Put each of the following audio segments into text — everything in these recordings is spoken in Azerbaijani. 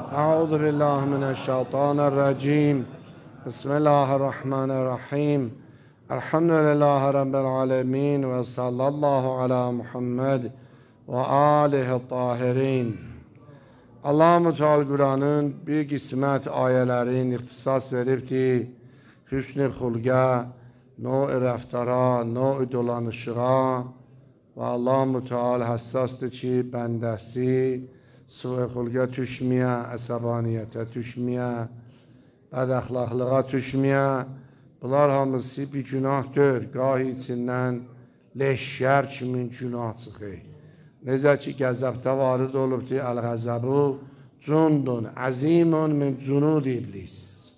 أعوذ بالله من الشيطان الرجيم بسم الله الرحمن الرحيم الحمد لله رب العالمين وصلى الله على Muhammed ve alihi tahirin. Allah-u Teala Kur'an'ın bir qismət ayələrin ixtisas veribdir, hüsn-i xulqa, növ-i rəftara, növ-i dolanışığa və Allah-u Teala həssasdır ki, bəndəsi su-i xulqa düşməyə, əsəbaniyyətə düşməyə, bədəxlaqlığa düşməyə. Bunlar hamısı bir günahdır. Qahi içindən leşşər kimin günah çıxır. Necə ki, qəzəbdə varid olubdur, əl-qəzəbu cundun, əzimun min cunud iblis.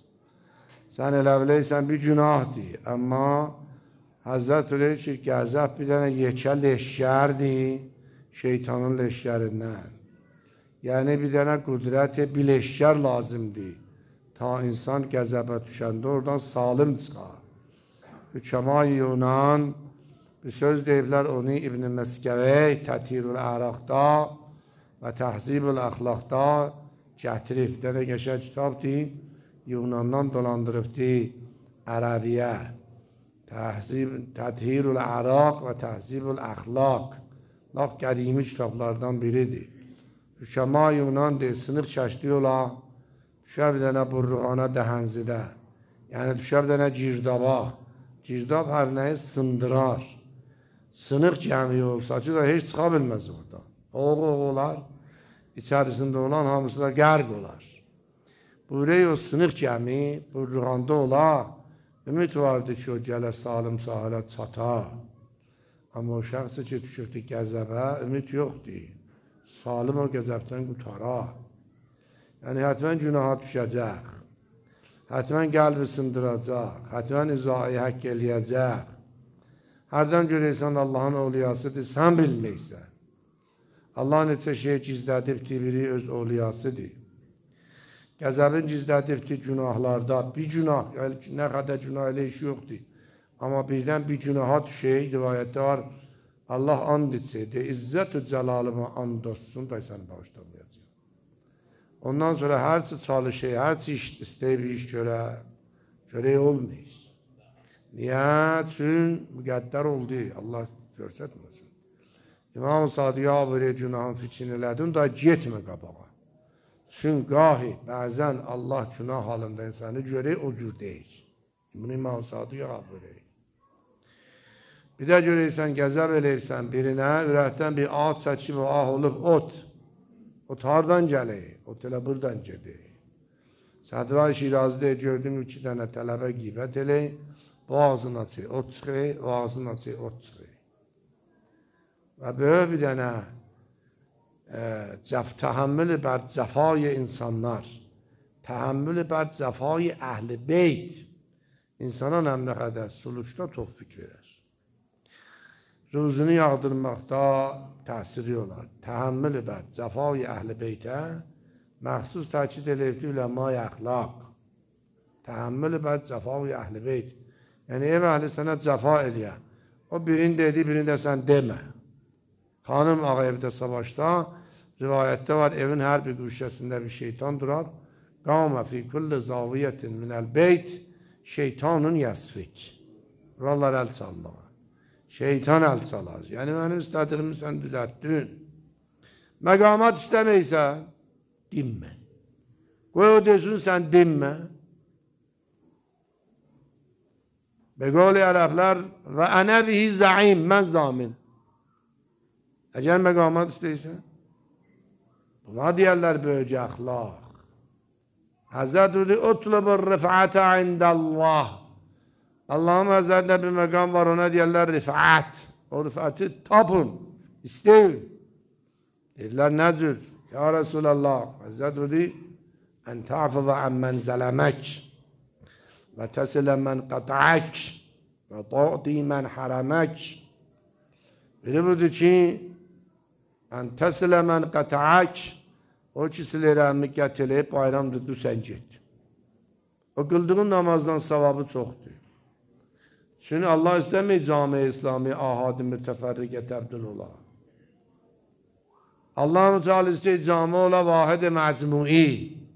Sən elə biləysən bir günahdır. Amma Həzrət deyir ki, qəzəb bir dənə yekə leşşərdir, şeytanın leşşərindən. Yəni bir dənə qüdrət bileşkər lazımdır. Ta insan qəzəbə düşəndə oradan salim çıxar. Hükəma-i Yunan bir söz deyiblər onu İbn-i Məskəvey Təthirül Əraqda və Təhzibül Əxlaqda gətirib. Dənə qəşəng kitabdır. Yunandan dolandırıbdır Ərəbiyə. Təthirül Əraq və Təhzibül Əxlaq. Laf qədimi kitablardan biridir. Hükəma Yunan deyil, sınıq çəşdiyi ola, düşər bir dənə burruğana dəhənzidə. Yəni düşər bir dənə girdaba. Girdab hər nəyi sındırar. Sınıq gəmi olsa ki, da heç çıxa bilməz oradan. Oğuq olar, içərisində olan hamısı da qərq olar. Buyurək o sınıq gəmi burruğanda ola, ümid vardır ki, o gələ salim sahilə çata. Amma o şəxsi ki, düşürdü qəzəbə, ümid yoxdur. Salim o qəzəbdən qutara. Yəni, hətmən günaha düşəcək. Hətmən qəlbi sındıracaq. Hətmən izahı həkk eləyəcək. Hərdən görəysən Allahın oliyasıdır, sən bilməksən. Allah neçə şey gizlədibdir, biri öz oliyasıdır. Qəzəbin gizlədibdir günahlarda. Bir günah, nə qədər günah elə iş yoxdur. Amma birdən bir günaha düşək, rivayətdə var, Allah and içirdi, İzzət-ü Cəlalıma and olsun da səni bağışlamayacaq. Ondan sonra hərçi çalışır, hərçi istəyib iş görək olmayız. Niyə? Çünki müqəddər oldu, Allah görsətməsin. İmam Sadiqə belə günahın fikrini elədin, da getmə qabağa. Çünki qahi, bəzən Allah günah halında insanı görək, o cür deyil. Bunu İmam Sadiqə belə. Bir də görəysən, qəzəb eləyirsən birinə, ürəkdən bir ağ çəkib, ağ olub, ot. Ot hardan gəlir? Ot elə buradan gedir. Sədra-i Şirazdə gördüm, 2 dənə tələbə qeybət eləyir, boğazını açır, ot çıxır, boğazını açır, ot çıxır. Və böyle bir dənə təhəmmülü bər cəfai insanlar, təhəmmülü bər cəfai əhl-i beyt, insana nə qədər suluşda tövfik verər. Ruzunu yağdırmaqda təsiri olar. Təhəmmülü bər cəfai əhl-i beytə məxsus təkid eləyibdir üləma-i əxlaq. Təhəmmülü bər cəfai əhl-i beyt. Yəni ev əhli sənə cəfa eləyə. O birini dedi, birini də sən demə. Xanım ağa evdə savaşda rivayətdə var, evin hər bir qüşəsində bir şeytan durar. Qamə fi kulli zaviyyətin minəl beyt şeytanun yəsfik. Buralar əl çalmağa. Şeytan əl çalar. Yəni, mənim istədiyimi sən düzəltdin. Məqamat istəməysən, dinmə. Qoy o desin, sən dinmə. Bəqoli ərəblər və ənə bihi zəim, mən zamin. Əgər məqamat istəyirsən, buna deyərlər böyücə əxlaq. Həzrət udi utlubur rifətə indəllah. Allah'ın Hazretinde bir makam var, ona diyorlar rifat. O rifati tapın, isteyin. Dediler nedir? Ya Resulallah, Hazreti dedi, en ta'fıza ammen zelemek ve tesile men kata'ak ve ta'ti men haramek. Biri budur ki, en tesile men kata'ak, o kişileri getirip bayramda düzen git. O kıldığın namazdan sevabı çoktur. Çünki Allah istəmir cami-i İslami ahad-ı mütəfərriqə təbdil ola. Allah-u Teala istəyir cami ola vahid-i məcmui.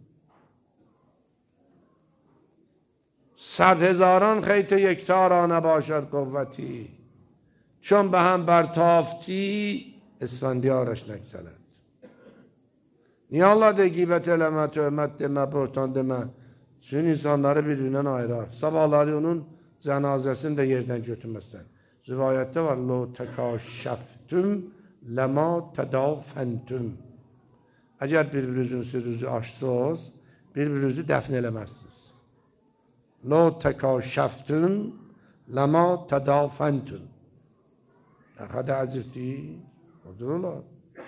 صد هزاران خیط یکتا را نباشد قوتی، چون به هم برتافتی اسفندیارش نگذرد. Niye Allah de gıybet eleme, töhmet deme, böhtan deme. Bütün insanları birbirinden ayırar. Sabahları onun cenazesini de yerden götürmezsen. Rivayette var. Lo tekaşşeftüm lema tedafentüm. Eğer birbirinizin sırrınızı açsanız, birbirinizi defn elemezsiniz. Lo tekaşşeftüm lema tedafentüm. Ne kadar acip değil. Odur olar.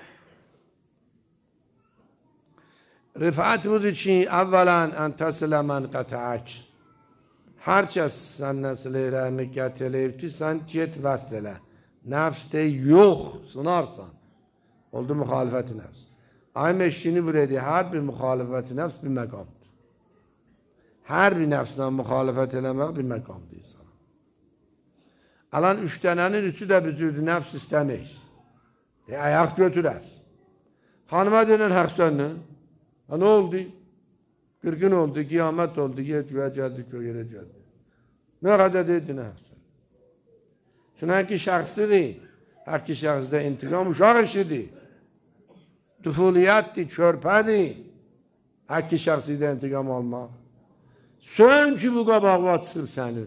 Rifat budur ki, evvelen en tesile men qətəək. Hər kəs sən nəsilələrini gətirəyibdi, sən get vəsl elə. Nəfs de yox, sunarsan. Oldu müxalifət-i nəfs. Ayım eşkini buraya, hər bir müxalifət-i nəfs bir məqamdır. Hər bir nəfslə müxalifət eləmək bir məqamdır insana. Alan üç dənənin üçü də bir cürdür, nəfs istəmək. Ayaq götürər. Xanıma denən həq səndən. Ne oldu? Kırgın oldu, kıyamet oldu, göğe geldi, köye geldi. Ne kadar dedi ne? Çünkü hakki şahsı değil. Hakki şahsda intikam uşak işidir. Tufuliyatti, çörpedi. Hakki şahsida intikam almak. Sön ki bu kabak vatsın seni.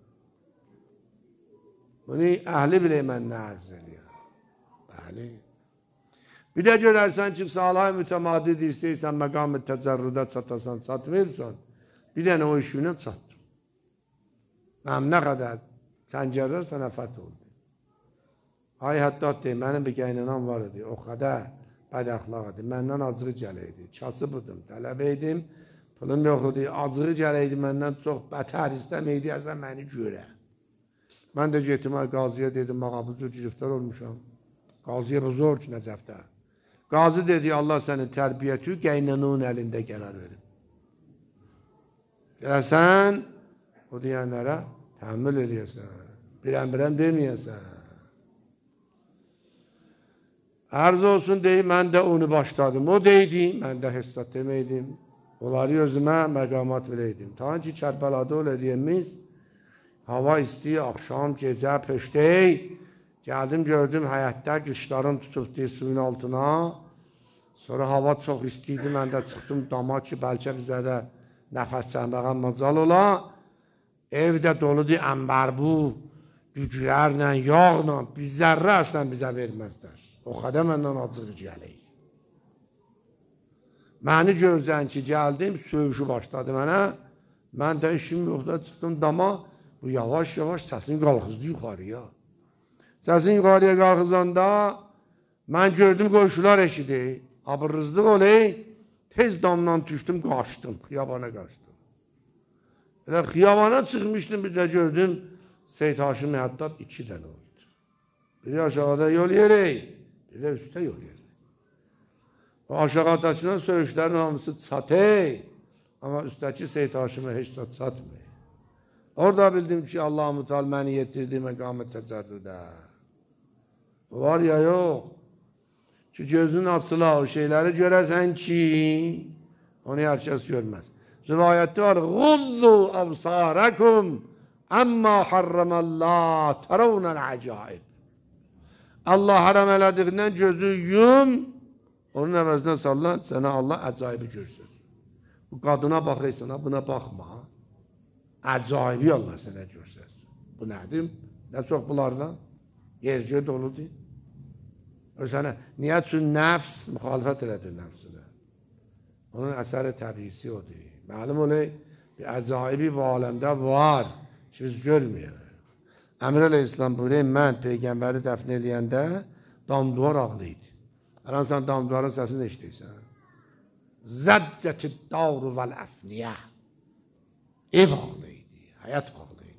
Bunu ehli bile men ne arz ediyor. Ehli. Bir de görersen çıksa Allah'a mütemadid isteysen mekamı tezerrüde satasan satmıyorsan bir tane o işini sattım. Ben ne kadar sencerler sana feth oldu. Ay hatta deyim, benim bir kaynanan var idi. O kadar bədəxlaq idi. Məndən acığı gələydi. Kasıbıdım, tələbəydim. Pulum yox idi. Acığı gələydi məndən çox bətər istəməydi. Əzə məni görə. Mən də getdim qaziyə dedim, bu cür giriftar olmuşam. Qaziyə bu zor ki, Nəcəfdə. Qazi dedi, Allah sənin tərbiyyəti qaynananın əlində qərar verir. Gələsən, o deyənlərə təhammül eləyəsən. Birən-birən deməyəsən. Arz olsun deyim, mən də onu başladım. O deydi, mən də hesat deməydim. Onları özümə məqamat verəydim. Ta ki, Kərbəlada öyle deyimiz, hava isti, akşam, gecə, peştey. Geldim gördüm həyətdə qışların tutubdu suyun altına. Sonra hava çox istiydi, mən də çıxdım dama ki, bəlkə bizə də nəfəs çəkməyə macal ola. Evdə doludur ənbərbu, güclərlə, yağla, bir zərrə əslən bizə verməzlər. O qədər məndən acıq gələk. Məni gözlən ki, gəldim, söyüşü başladı mənə. Mən də işim yoxda çıxdım dama, bu yavaş-yavaş səsin qalxızdı yuxarıya. Səsin yuxarıya qalxızanda mən gördüm qoşular eşidi. Abırızlıq olay, tez damdan düşdüm, qaçdım, xiyabana qaçdım. Elə xiyabana çıxmışdım, bir də gördüm, Seyyid Haşim Həddad 2 dənə oldu. Biri aşağıda yol yerək, bir də üstə yol yerək. O aşağıdakının söyüşlərin hamısı çatey, amma üstəki Seyyid Haşimə heç çatmıyor. Orada bildim ki, Allah-u Teala məni yetirdi məqam-ı təcərrüdə. Var ya yox. Ki gözün açıla o şeyləri görəsən ki, onu hər kəs görməz. Rivayətdə var,Ğuzzu əbsarəkum əmmə harramallah tərəvnəl əcaib. Allah haram elədiğindən gözü yum, onun əvəzinə sallan, sənə Allah əcaibi görsün. Bu qadına baxıysan, buna baxma. Əcaibi Allah sənə görsün. Bu nədir? Nə çox bunlardan? Yercə doludur. O sənə, niyə üçün nəfs müxalifət elədir nəfsinə? Onun əsəri təbiisi odur. Məlum olay, bir əcaibi bu aləmdə var ki, biz görməyək. Əmir Əleyhisselam buyuruyor, mən Peyğəmbəri dəfn eləyəndə damduvar ağlıydı. Aran sən damduvarın səsini eşitirsən. Zəccətid davru vəl əfniyə. Ev ağlıydı, həyat ağlıydı.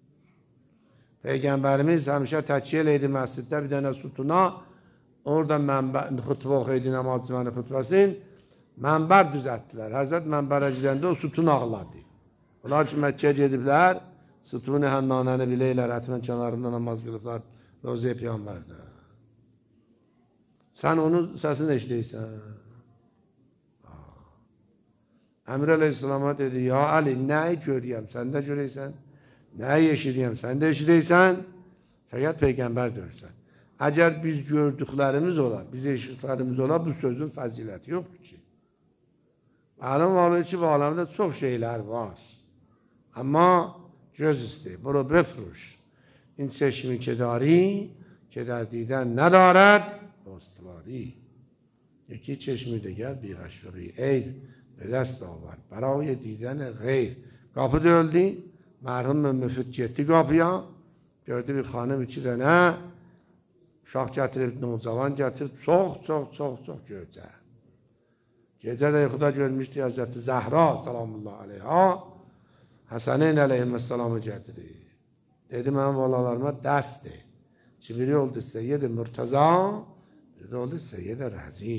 Peyğəmbərimiz həmişə təkiyyə eləydi məsciddə bir dənə sütuna, orada xütbə oxuydu, namazçıvanı xütbəsin, mənbər düzəltdilər. Həzrət mənbərə gidəndə o sütun ağladı. Onlar ki, Məkkəyə gediblər, sütun-i hənnanəni biləylər, ətmən kənarında namaz qılıblar, Rozi Peyğəmbərdə. Sən onun səsini eşləyirsən. Əmir əleyhissalama dedi, ya Ali, nəyi görüyəm, sən də görəysən, nəyi eşidiyəm, sən də eşidəysən, fəqət Peyğəmbər görürsən. Əgər biz gördüklərimiz olar, biz eşitdiklərimiz olar, bu sözün fəziləti yoxdur ki. Məlum olur ki, bu aləmdə çox şeylər var. Amma göz istəyir, bunu befruş. این چشمی که داری که در دیدن ندارد استواری. یکی چشمی دیگر بیغش و غیر به دست آورد برای دیدن غیر. Kapı öldü. Merhum müfit gitti kapıya. Gördü bir hanım içinde ne? Uşaq getirib, nocavan getirib. Çox gecə. Gecə də yuxuda görmüşdü Hazreti Zəhra salamullah aleyha. Həsəneyn aleyhisselamı getirir. Dedi, mənim valalarıma dərsdir. Ki, biri oldu Seyyid-i Mürtəza, biri oldu Seyyid-i Rəzi.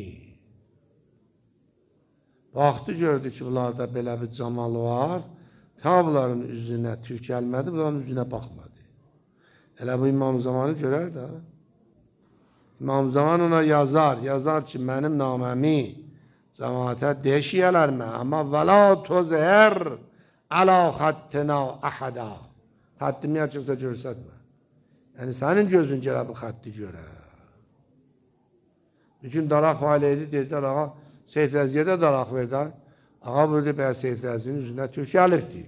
Baxdı, gördü ki, bunlarda belə bir camal var. Ta bunların üzünə tük gəlmədi, bunların üzünə baxmadı. Elə bu İmam Zamanı görər də. İmam Zaman ona yazar ki, mənim naməmi cəmaətə deşiyələrmə, amma vəla tozər əla xəttina əhədə. Xəttimi açıqsa görsətmə. Yəni, sənin gözün gələ bu xətti görə. Bir gün daraq valiydi, dedilər, ağa, Seyid Rəziyə də daraq verdi. Ağa burada bəyə Seyid Rəzinin üzündə tük gəlibdi.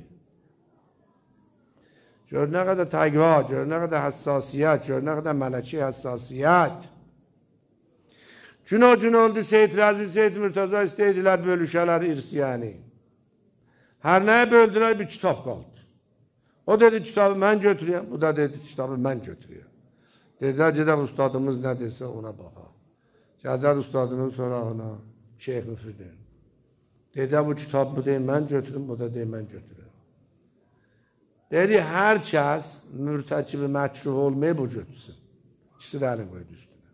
Gör nə qədər təqva, gör nə qədər həssasiyyət, gör nə qədər mələki həssasiyyət. Gün oldu Seyid Rəzi, Seyid Mürtəza istəydilər bölüşələr irsiyəni. Hər nəyə böldülər, bir kitab qaldı. O dedi, kitabı mən götürüyəm. Bu da dedi, kitabı mən götürüyəm. Dedilər, gedək ustadımız nə desə ona baxaq. Gedilər ustadının sorağına, Şeyh Müfidin. Dedilər, bu kitab bu deyil, mən götürüm, bu da deyil, mən götürüm. Dedi, hər kəs mürtəkibi məkruh olmayı bu götürsün. İkisi də əlin qoydu üstünə.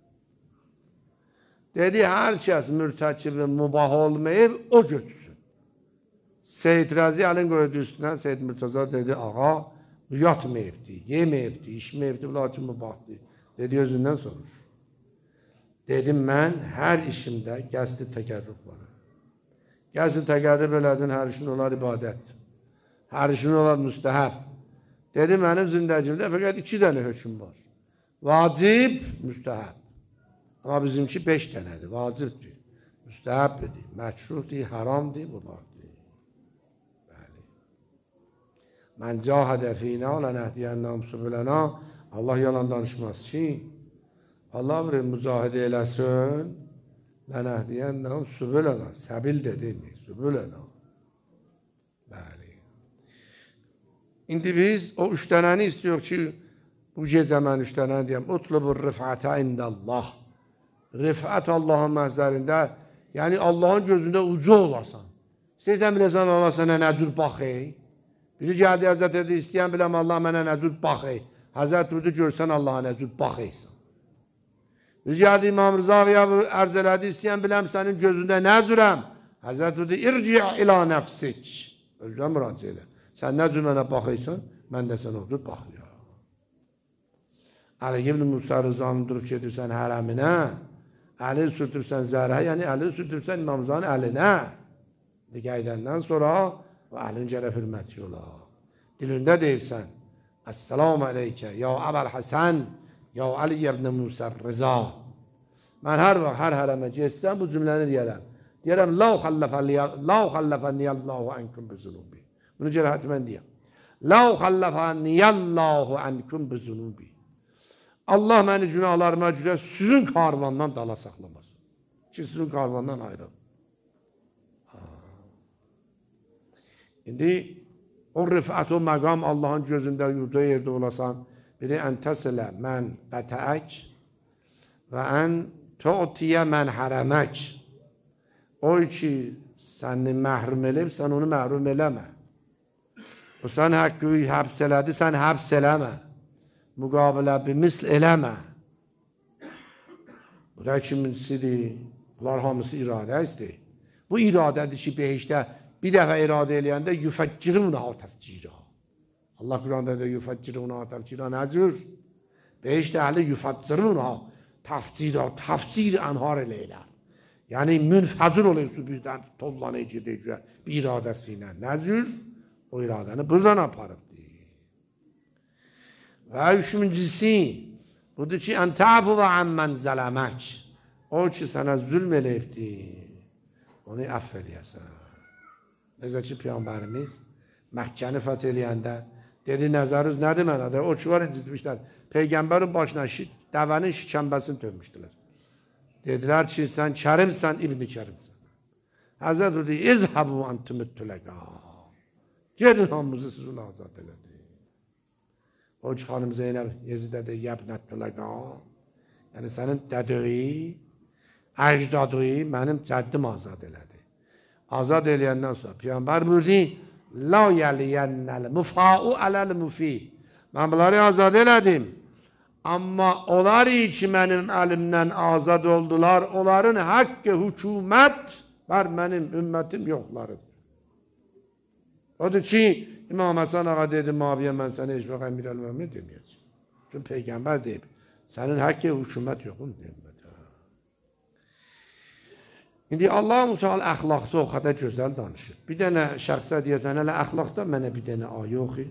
Dedi, hər kəs mürtəkibi mübah olmayı o götürsün. Seyid Rəzi əlin qoydu üstünə, Seyid Mürtəza dedi, ağa, bu yatmayıbdi, yeməyibdi, içməyibdi, bunlar ki, mübahdır. Dedi, özündən soruş. Dedim, mən hər işimdə qəsdi təkərrüf var. Qəsdi təkərrüf elədin, hər işin olar ibadət. Hər işin olar müstəhəb. Dedi, mənim zindəcimdə fəqət 2 dənə hökm var. Vacib, müstəhəb. Amma bizimki 5 dənədir, vacibdir, müstəhəbdir, məkruhdir, haramdır, mübahdır. Mən cahidə fina lənəhdiyənnəm sübülənə. Allah yalan danışmaz ki, Allah bir mücahidə eləsin, lənəhdiyənnəm sübülənə. Səbil dedimi, sübülənə. Bəli. İndi biz o 3 dənəni istiyor ki, bu gecə mən 3 dənəni deyəm. Utlubur rifətə indəllah. Rifət Allahın məzərində, yəni Allahın gözündə ucu olasan. İstəyirsən biləsən Allah sənə nə cür baxır? Biri gəldi Həzrət dedi, istəyən biləm Allah mənə nə cür baxır. Həzrət durdu, görsən Allaha nə cür baxırsan. Biri gəldi İmam Rıza'ya ərz elədi, istəyən biləm sənin gözündə nə cürəm. Həzrət durdu, irci ilə nəfsik. Özünə müraciə elə. Sən nə cür mənə baxırsan, mən də sənə odur baxıram. Əli ibn Musa Rıza'nın durub gedirsən hərəminə, əli sürtürsən zərhə, yəni əli sürtürsən İmam Rıza'nın əlinə. Digəydəndən sonra və əhlin gələk hürməti ola. Dilində deyirsən, Əssəlamu aleykə, ya Əbəl Həsən, ya Ali ibn Musa Rıza. Mən hər vaxt, hər hərəmə geçsəm, bu cümləni deyərəm. Deyərəm, Lau xalləfənniyəllahu ənkum bizunubi. Bunu cərəhəti mən deyəm. Lau xalləfənniyəllahu ənkum bizunubi. Allah məni günahlarıma görə sizin karvandan dala saxlamasın. Ki, sizin karvandan ayrılın. İndi o rifət, o məqam Allahın gözündə yurda yerdə olasan, biri ən təsilə mən qətəək və ən tu'tiyə mən hərəmək. O ki, səni məhrum eləyib, sən onu məhrum eləmə. O sən haqqı həbs elədi, sən həbs eləmə. Müqabilə bir misl eləmə. Bu da kiminsidir? Bunlar hamısı iradə istəyir. Bu iradədir ki, behişdə bir dəfə iradə eləyəndə yüfəccirunə təfcirə. Allah Quranda da yüfəccirunə təfcirə nəcür? Behişdə əhli yüfəccirunə təfcirə, təfcir ənhar eləyirlər. Yəni, münfəzir oluyorsun birdən tollanıcı deyəcək bir iradəsi ilə. Nəzür? O iradəni buradan aparıbdır. Və üçüncüsü, budur ki, ən təfu və əmmən zələmək. O ki, sənə zülm eləyibdir, onu əff eləyəsən. Necə ki, Peyğəmbərimiz Məkkəni fəth eləyəndə dedi, nəzəriniz nədir mənədir? O ki, var incitmişlər. Peyğəmbərin başına dəvənin şikəmbəsini dönmüşdülər. Dedilər ki, sən kərimsən, İbn-i Kərimsən. Həzrət o deyir, İzhəbu antümüttüləqə. Gedin hamımızı sizin azad elədi. O ki, xanım Zeynəb Yezidə deyir, yəbnəttüləqə. Yəni, sənin dədöyi, əcdadıyi mənim cəddim azad elədi. Azad eləyəndən sonra Peyğəmbər buyurdu, la yəliyənnəl müfa'u ələl müfi. Mən bunları azad elədim. Amma onlar ki, mənim əlimdən azad oldular, onların haqqı hükümət var, mənim ümmətim yoxlarıdır. Odur ki, İmam Həsən ağa dedi, Maviyə mən sənə heç vaxt əmir eləməmi deməyəcəm. Çünki Peyğəmbər deyib, sənin haqqı hükümət yoxun deyib. İndi Allah-u Teala əxlaqda o qədər gözəl danışır. Bir dənə şəxsə deyəsən, hələ əxlaqda mənə bir dənə ayə oxuyur.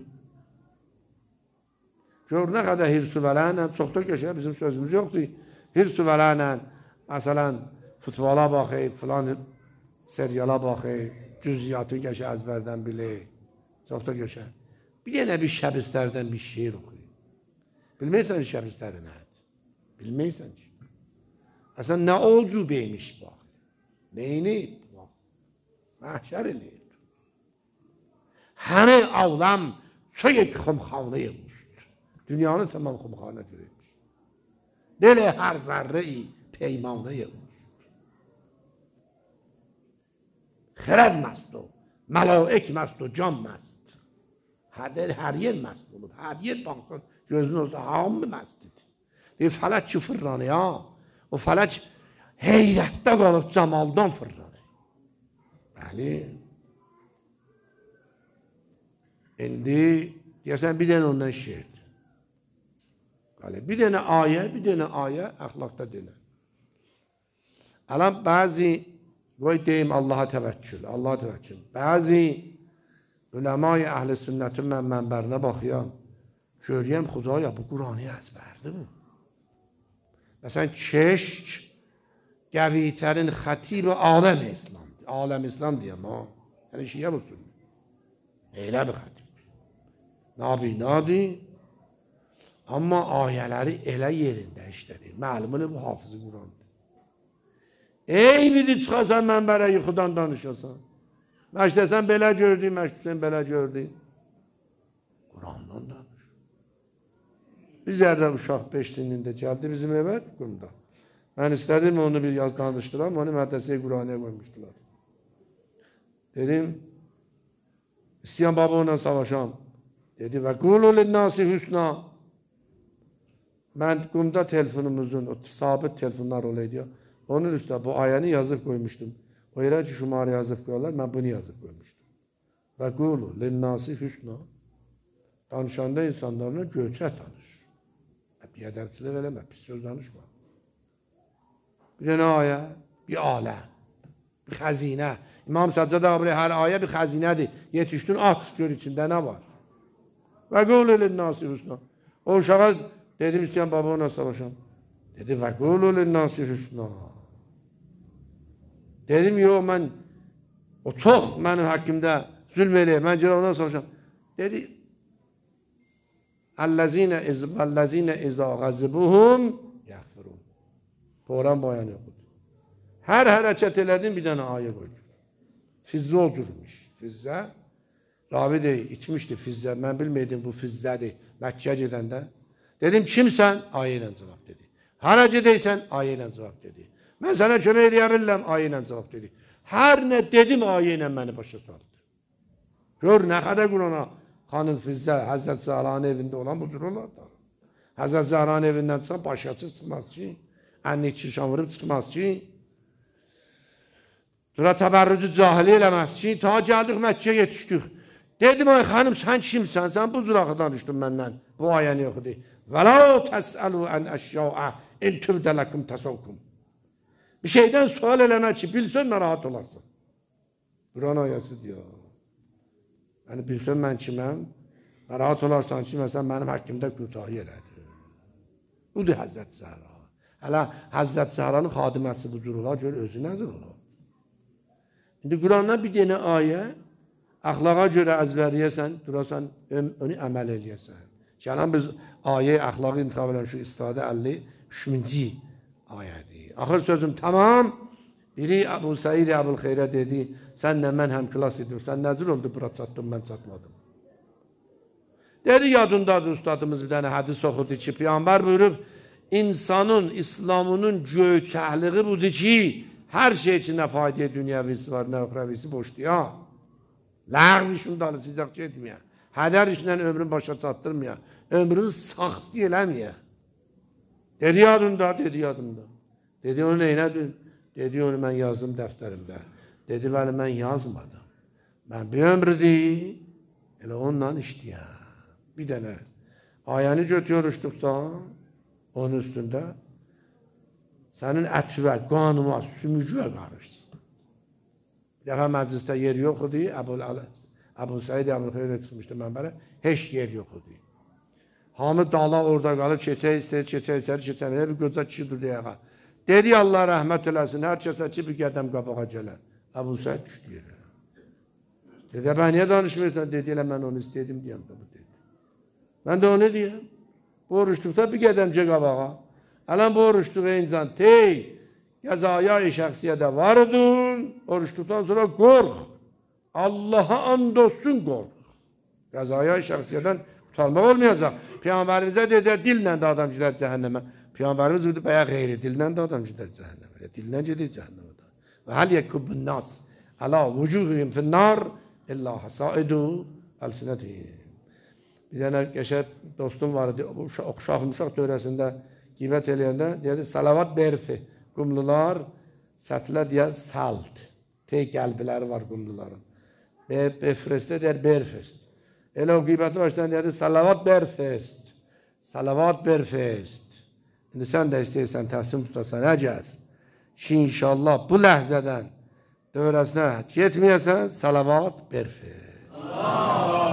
Gör, nə qədər hirs-ü vələnlə, çox da göşə bizim sözümüz yoxdur. Hirs-ü vələnlə, məsələn, futbola baxır, filan seriala baxır, cüziyyatı gəşə əzbərdən bilir, çox da göşə. Bir dənə bir şəbistlərdən bir şeir oxuyur. Bilməysən şəbistləri nədir? Bilməysən ki. Əsən, nə olcu beymiş bax. Neyini? Mahşer eləyir. Həmin avlam soyek xumxanı yılmışdır. Dünyanın tamam xumxanına görülmüş. Deli hər zərri peymanı yılmışdır. Xirəd məst o, mələik məst o, can məst. Hər yer məst olub, hər yer baxsın, gözün olsa hamı məstidir. Deyir, fələk ki fırlanı ya, o fələk heyrətdə qalıb camaldan fırlanır. Bəli. İndi deyəsən bir dənə ondan şeirdir. Bəli, bir dənə ayə əxlaqda denir. Alam bəzi qoy deyim Allaha təvəkkül, Allaha təvəkkül. Bəzi uləma-i əhl-i sünnətin mən mənbərinə baxıyam, görəyəm Xudaya bu Qur'anı əzbərdir bu. Məsələn, keşk Gəvitərin xətib aləm İslamdır. Aləm İslam deyəm ha. Yəni şiyə bu sünni. Elə bir xətib. Nabinadır. Amma ayələri elə yerində işlədir. Məlumunə bu hafızı Qur'andır. Ey bizi çıxasan mənbərə yuxudan danışasan. Məşdəsən belə gördün, məşdəsən belə gördün. Qur'andan danış. Bir zərrə uşaq 5 sinində gəldi bizim evə, Qumda. Mən istədim onu bir yaz danışdıram, onu mədrəsə-i Qur'anıya qoymuşdular. Dedim, istəyən baba onunla savaşam. Dedi, və qulu linnasi hüsna. Mən Qumda telefonumuzun, o sabit telefonlar olaydı ya, onun üstə bu ayəni yazıb qoymuşdum. O elə ki, şumarı yazıb qoyarlar, mən bunu yazıb qoymuşdum. Və qulu linnasi hüsna. Danışanda insanlarla göyçək danış. Biədəbçilik eləmə, pis söz danışma. Bir dənə ayə, bir alə, bir xəzinə. İmam Səccad Əbri hər ayə bir xəzinədir. Yetişdin, aç, gör içində nə var. Və qulu linnasi hüsna. O uşağa dedim, istəyən baba ona savaşam. Dedi, və qulu linnasi hüsna. Dedim, yox, mən, o çox mənim haqqımda zülm eləyir, mən görə ona savaşam. Dedi, Əl-ləzinə izə qəzibuhum yəxfirun. Quran bayan yoxdur. Hər hərəkət elədin, bir dənə ayə qoyur. Fizzə olcurmuş. Fizzə, Rabi deyir, içmişdi Fizzə. Mən bilməydim bu Fizzədir. Məkkəyə gedəndə. Dedim, kimsən? Ayə ilə cavab dedi. Hara gedəysən? Ayə ilə cavab dedi. Mən sənə kömək eləyə bilirəm? Ayə ilə cavab dedi. Hər nə dedim, ayə ilə məni başa saldı. Gör, nə qədər Qurana xanım Fizzə, Həzrət Zəhranın evində olan bu cür olar da. Həzrət Zəhranın evindən çıxan başqası çıxmaz ki. Ənlik çirşan vurub çıxmaz ki, dura təbərrücü cahili eləməz ki, ta gəldik Məkkəyə yetişdik. Dedim, ay xanım, sən kimsən? Sən bu cür danışdın məndən. Bu ayəni yoxdur. Və la təsəlu ən əşyaə in tübdə ləkum təsavkum. Bir şeyden sual eləmək ki, bilsən narahat olarsan. Quran ayəsi deyir. Yəni bilsən mən kiməm? Narahat olarsan ki, məsələn, mənim haqqımda kütahi elədi. Budur Həzrət Zəhra. Hələ Həzrət Zəhranın xadiməsi bu dururlar, gör özü nəzir olur. İndi Qurandan bir dənə ayə, əxlaqa görə əzbərləyəsən, durasan, onu əməl eləyəsən. Gələn biz ayə, əxlaqı intiqab edən şu istifadə 53-cü ayədir. Axır sözüm tamam. Biri Əbu Səid Əbulxeyrə dedi, sənlə mən həm kilas edirsən, nəzir oldu, bura çatdım, mən çatmadım. Dedi, yadındadır ustadımız bir dənə hədis oxudu ki, Peyğəmbər buyurub, insanın, İslamının göçəkliği budur ki, hər şey için nə faydiyə dünyavisi var, nə uxravisi boşdur ya. Ləğv işindalı, sıcaq getməyə. Hədər işlə ömrün başa çatdırmaya. Ömrünü saxsı eləməyə. Dedi, yadında, dedi, yadında. Dedi, onu neynədir? Dedi, onu mən yazdım dəftərimdə. Dedi, bəli, mən yazmadım. Mən bir ömrüdür, elə onunla işləyəm. Bir dənə ayəni götürüşdüksə, onun üstündə sənin ətvə, qanıma, sümücüyə qarışsın. Bir dəfə məclisdə yer yox idi, Əbu Səid Əbulxeyrə çıxmışdı mənbərə, heç yer yox idi. Hamı dala orada qalıb, keçək istəyir, keçək, bir qoca kişi durdu yağa. Dedi, Allah rəhmət eləsin, hər kəsə ki, bir qədəm qabağa gələn. Əbu Səid düşdü yerə. Dedi, mən niyə danışmırsan? Dedi, elə mən onu istədim deyəm də bu dedi. Mən də onu deyəm. Bu oruçluqda bir qədəmcə qabağa. Ələn bu oruçluğa insan tey, qəzaya-i şəxsiyyədə vardın, oruçluqdan sonra qorx. Allah'a and olsun qorx. Qəzaya-i şəxsiyyədən tutalmaq olmayacaq. Peyğəmbərimizə dedi, dillə də adam gedər cəhənnəmə. Peyğəmbərimiz dedi, bəyə xeyri, dillə də adam gedər cəhənnəmə. Dillə gedir cəhənnəmə. Və həl yəkubbun nas, əla vücuhihim finnar, illa hasaidu əlsinətihim. Bir dənə qəşəb dostum var idi, Uşaq dövrəsində qeybət eləyəndə, deyədi, salavat berfi, qumlular, sətlə deyər, salt. Tey qəlbiləri var qumluların. Befrestə deyər, berfest. Elə o qeybəti başlayan deyədi, salavat berfest. Salavat berfest. İndi sən də istəyirsən, təhsim tutasan, əgər ki, inşallah bu ləhzədən dövrəsinə getməyəsən, salavat berfest.